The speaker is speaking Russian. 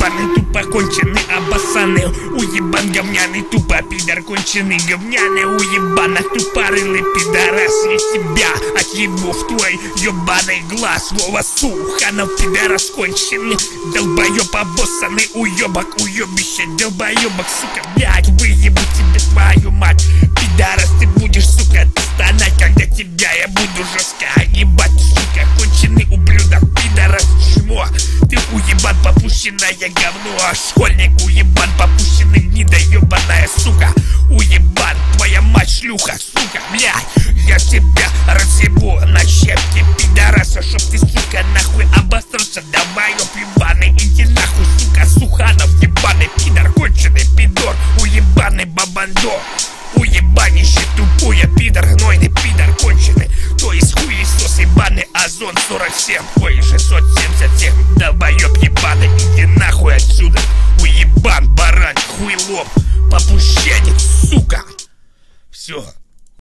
Уебаный тупо конченый обоссанный, уебан говняный тупо пидор конченый говняный, уебана тупорылый пидорас. Я тебя отъебу в твой ебаный глаз. Вова Суханов пидорас конченый, долбоеб обоссанный, уебок, уебище, долбоебок, сука, блядь, выебу тебе твою мать. Пидорас, ты будешь, сука, стонать, когда тебя я буду жестко ебать, сука, конченый ублюдок, пидорас, чмо. Ты уебан, попущенное говно, школьник, уебан, попущенный гнида, ебаная, сука. Уебан, твоя мать шлюха, сука, блядь. Я тебя разъебу на щепки, пидораса, чтоб ты, сука, нахуй обосрался. Давай, ебаный, иди нахуй, сука, Суханов, ебаный пидор, конченый пидор, уебаный бабандо. Уебанище тупое, пидор, гнойный пидор, конченый. То есть хуесос ебаный, Озон 47, ой, 677, долбоеб ебаный, иди нахуй отсюда. Уебан, баран, хуйлоп, попущенец, сука. Все.